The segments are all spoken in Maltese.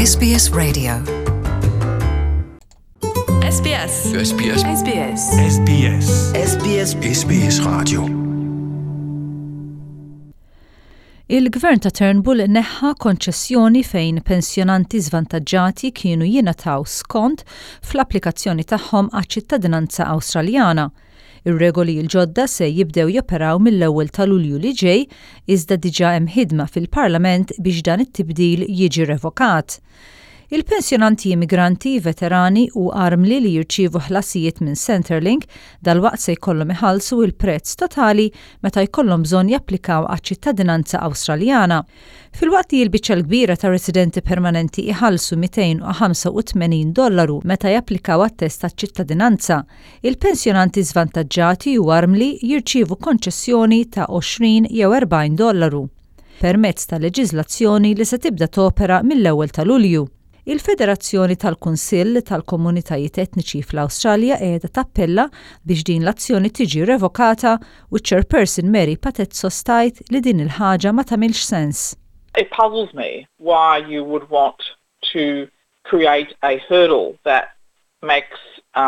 SBS Radio. SBS. SBS. SBS. SBS. SBS. SBS Radio. Il-Gvern ta' Turnbull neħħa konċessjoni fejn pensjonanti żvantaġġati kienu jingħataw skont fl-applikazzjoni tagħhom għaċ-ċittadinanza Awstraljana. Ir-regoli l-ġodda se jibdew joperaw mill-ewwel ta' Lulju li ġej, iżda diġà hemm ħidma fil-Parlament biex dan it-tibdil jiġi revokat. Il-pensjonanti immigranti, veterani u armli li jirċievu ħlasijiet minn Centrelink dalwaqt se jkollhom iħallsu il-prezz totali meta jkollhom bżonn japplikaw għaċ-ċittadinanza Awstraljana. Filwaqt li l-biċċa l-kbira ta' residenti permanenti iħallsu $285 meta japplikaw għat-test taċ-ċittadinanza, il-pensjonanti żvantaġġati u armli jirċievu konċessjoni ta' $20 jew $40 permezz ta' leġiżlazzjoni li se tibda topera mill-ewwel ta' Lulju. Il-Federazzjoni tal-Kunsill tal-Komunitajiet Etniċi fl-Awstralja qiegħda tappella biex din l-azzjoni tiġi revokata u Chairperson Mary Patezzo stajt li din il-ħaġa ma tagħmilx sens. It puzzles me why you would want to create a hurdle that makes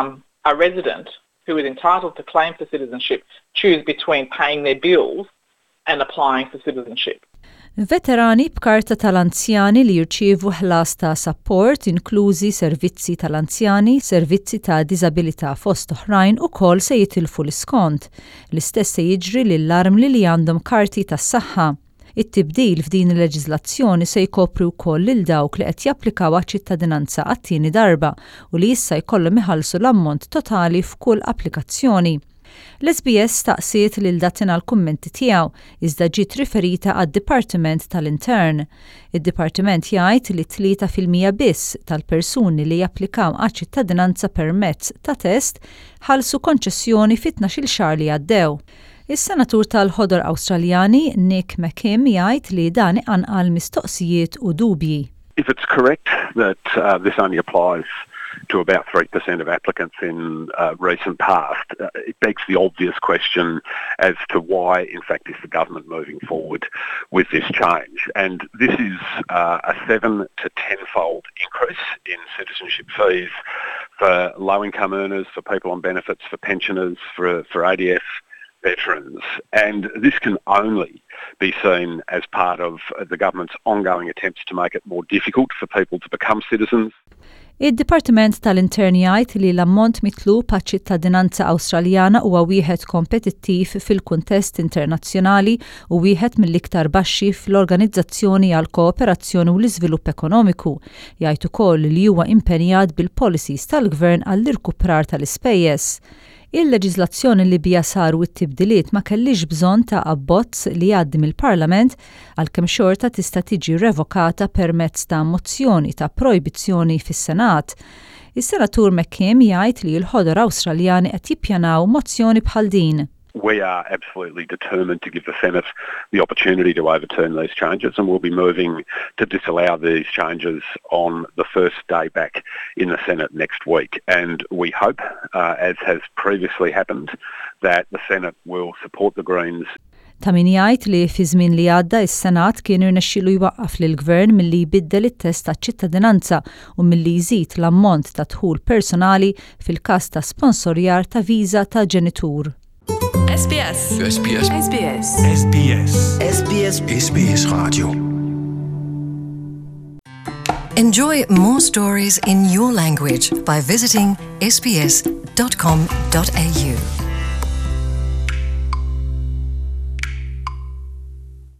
a resident who is entitled to claim for citizenship choose between paying their bills and applying for citizenship. Veterani b'karta tal-anzjani li jirċievu ħlas ta' support inklużi servizzi tal-anzjani, servizzi ta' diżabilità fost oħrajn ukoll se jitilfu l-iskont. L-istess se jiġri lill-armli li għandhom karti tas-saħħa. It-tibdil f'din il-leġiżlazzjoni se jkopri wkoll lil dawk li qed japplikaw għaċ-ċittadinanza għat-tieni darba u li issa jkollhom iħallsu l-ammont totali f'kull applikazzjoni. L-SBS staqsiet lil datina l-kummenti tiegħu iżda ġiet riferita għad-Dipartiment tal-Intern. Id-Dipartiment jgħid li 3% biss tal-persuni li japplikaw għaċ-ċittadinanza permezz ta' test ħallsu konċessjoni fit-12 xahar li għaddew. Is-Senatur tal-Ħodor Awstraljani Nick McKim jgħid li dan iqanqal mistoqsijiet u dubji. If it's correct that this only applies to about 3% of applicants in recent past, it begs the obvious question as to why, in fact, is the government moving forward with this change. And this is a 7 to 10-fold increase in citizenship fees for low-income earners, for people on benefits, for pensioners, for ADF veterans. And this can only be seen as part of the government's ongoing attempts to make it more difficult for people to become citizens. Id-Dipartiment tal-Intern jgħid li l-ammont mitlub għaċ-ċittadinanza Awstraljana huwa wieħed kompetittiv fil-kuntest internazzjonali u wieħed mill-iktar baxxi fl-Organizzazzjoni għal Kooperazzjoni u l-Iżvilupp Ekonomiku. Jgħid ukoll li huwa impenjat bil-policies tal-Gvern għall-irkuprar tal-ispejjeż. Il-leġiżlazzjoni li bija saru t-tibdiliet ma kellix bżonn ta' abbozz li jgħaddi mill-Parlament għalkemm xorta tista' tiġi revokata permezz ta' mozzjoni ta' projbizzjoni fis-Senat. Is-Senatur McKim jgħid li l-Ħodor Awstraljani qed jippjanaw mozzjoni bħal din. We are absolutely determined to give the Senate the opportunity to overturn these changes, and we'll be moving to disallow these changes on the first day back in the Senate next week. And we hope, as has previously happened, that the Senate will support the Greens. Ta' min jgħid li fi żmien li għadda is-Senat kien irnexxielu jwaqqaf lill-Gvern milli jbiddel it-test taċ-ċittadinanza u milli jżid l-ammont ta' dħul personali fil-każ ta' sponsorjar ta' viża ta' ġenitur. SBS. SBS. SBS. SBS. SBS. SBS Radio. Enjoy more stories in your language by visiting sbs.com.au.